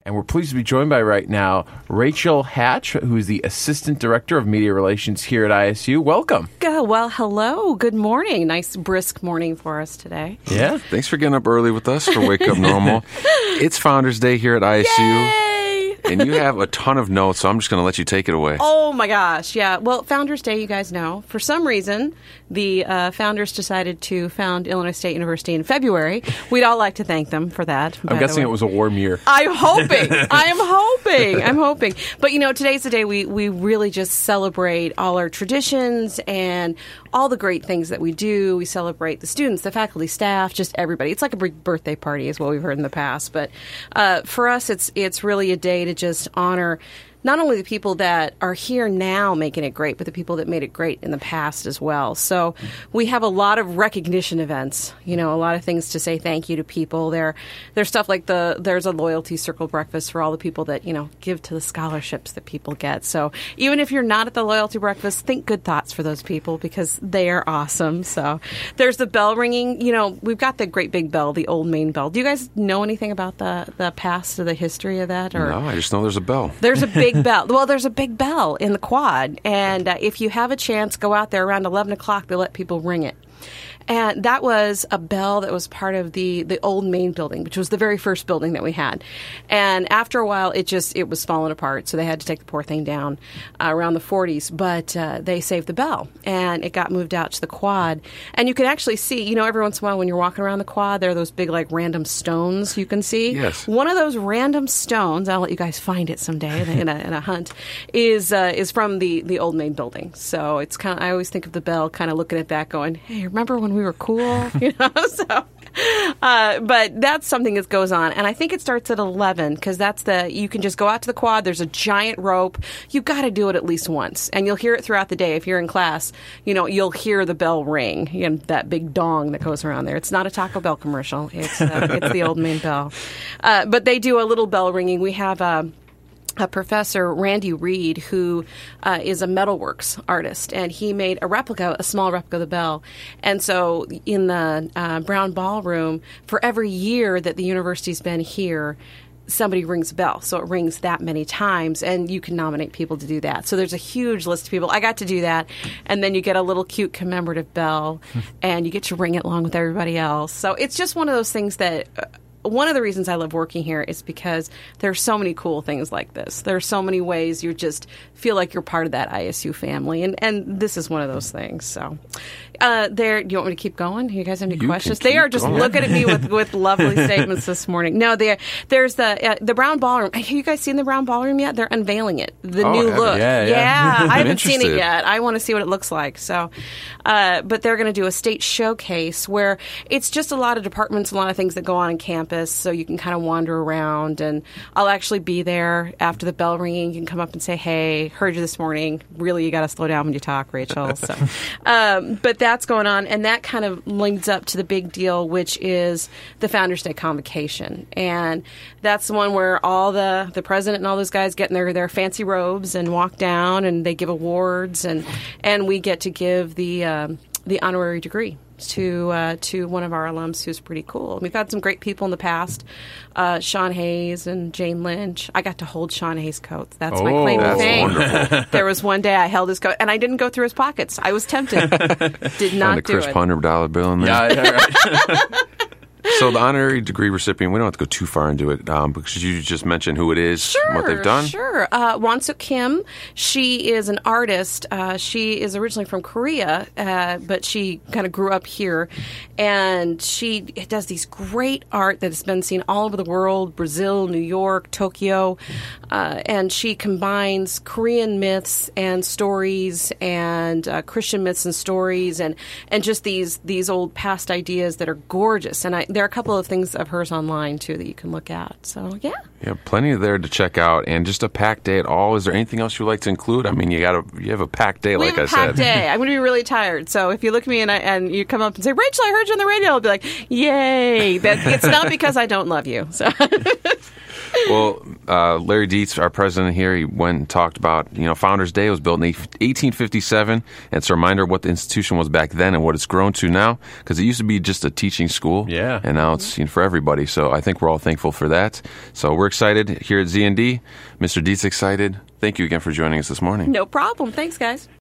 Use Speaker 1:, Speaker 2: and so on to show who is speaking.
Speaker 1: And we're pleased to be joined by right now Rachel Hatch, who's the Assistant Director of Media Relations here at ISU. Welcome.
Speaker 2: Well, hello. Good morning. Nice brisk morning for us today.
Speaker 1: Yeah.
Speaker 3: Thanks for getting up early with us for Wake Up Normal. It's Founders Day here at ISU.
Speaker 2: Yay!
Speaker 3: And you have a ton of notes, so I'm just going to let you take it away.
Speaker 2: Oh, my gosh. Yeah. Well, Founders Day, you guys know, for some reason, the founders decided to found Illinois State University in February. We'd all like to thank them for that.
Speaker 1: I'm guessing it was a warm year.
Speaker 2: I'm hoping. I'm hoping. But, you know, today's the day we really just celebrate all our traditions and all the great things that we do. We celebrate the students, the faculty, staff, just everybody. It's like a big birthday party is what we've heard in the past. But for us, it's really a day to just honor not only the people that are here now making it great, but the people that made it great in the past as well. So we have a lot of recognition events, you know, a lot of things to say thank you to people. There's stuff like there's a loyalty circle breakfast for all the people that, you know, give to the scholarships that people get. So even if you're not at the loyalty breakfast, think good thoughts for those people because they are awesome. So there's the bell ringing. You know, we've got the great big bell, the old main bell. Do you guys know anything about the past or the history of that? Or?
Speaker 3: No, I just know there's a bell.
Speaker 2: There's a big bell. Well, there's a big bell in the quad, and if you have a chance, go out there around 11 o'clock. They let people ring it. And that was a bell that was part of the old main building, which was the very first building that we had. And after a while, it was falling apart, so they had to take the poor thing down around the 40s. But they saved the bell, and it got moved out to the quad. And you can actually see, you know, every once in a while when you're walking around the quad, there are those big, like, random stones you can see.
Speaker 3: Yes.
Speaker 2: One of those random stones, I'll let you guys find it someday in a hunt, is from the old main building. So it's kind of, I always think of the bell kind of looking at that going, hey, remember when we were cool? You know, so... but that's something that goes on, and I think it starts at 11 because you can just go out to the quad. There's a giant rope. You've got to do it at least once, and you'll hear it throughout the day. If you're in class, you know you'll hear the bell ring, you know, that big dong that goes around there. It's not a Taco Bell commercial. It's the old main bell. But they do a little bell ringing. We have a professor, Randy Reed, who is a metalworks artist, and he made a small replica of the bell. And so in the Brown Ballroom, for every year that the university's been here, somebody rings a bell. So it rings that many times, and you can nominate people to do that. So there's a huge list of people. I got to do that, and then you get a little cute commemorative bell, and you get to ring it along with everybody else. So it's just one of those things that... One of the reasons I love working here is because there are so many cool things like this. There are so many ways you just feel like you're part of that ISU family, and this is one of those things. So, do you want me to keep going? You guys have any questions? They are just looking at me with lovely statements this morning. No, there's the Brown Ballroom. Have you guys seen the Brown Ballroom yet? They're unveiling it, the new look. Yeah. I haven't seen it yet. I want to see what it looks like. So, but they're going to do a state showcase where it's just a lot of departments, a lot of things that go on campus. So you can kind of wander around, and I'll actually be there after the bell ringing. You can come up and say, hey, heard you this morning. Really, you got to slow down when you talk, Rachel. So, but that's going on, and that kind of links up to the big deal, which is the Founders Day Convocation. And that's the one where all the president and all those guys get in their fancy robes and walk down, and they give awards, and we get to give the honorary degree to one of our alums who's pretty cool. We've had some great people in the past, Sean Hayes and Jane Lynch. I got to hold Sean Hayes' coat. That's my claim to fame.
Speaker 3: Wonderful.
Speaker 2: There was one day I held his coat, and I didn't go through his pockets. I was tempted. Did not do
Speaker 3: Chris
Speaker 2: it.
Speaker 3: $100 bill in there.
Speaker 1: Yeah, right.
Speaker 3: So the honorary degree recipient, we don't have to go too far into it because you just mentioned who it is, what they've done.
Speaker 2: Sure. Wonsuk Kim, she is an artist. She is originally from Korea, but she kind of grew up here. And she does these great art that has been seen all over the world, Brazil, New York, Tokyo. And she combines Korean myths and stories and Christian myths and stories and just these old past ideas that are gorgeous. And there are a couple of things of hers online, too, that you can look at. So, yeah.
Speaker 3: Yeah, plenty there to check out, and just a packed day at all. Is there anything else you'd like to include? I mean, you have a packed day, like I said.
Speaker 2: We have a packed day. I'm going to be really tired. So if you look at me and you come up and say, Rachel, I heard you on the radio, I'll be like, yay. It's not because I don't love you. So.
Speaker 3: Well, Larry Dietz, our president here, he went and talked about, Founders Day was built in 1857. And it's a reminder of what the institution was back then and what it's grown to now, because it used to be just a teaching school.
Speaker 1: Yeah.
Speaker 3: And now it's for everybody. So I think we're all thankful for that. So we're excited here at ZND. Mr. Dietz excited. Thank you again for joining us this morning.
Speaker 2: No problem. Thanks, guys.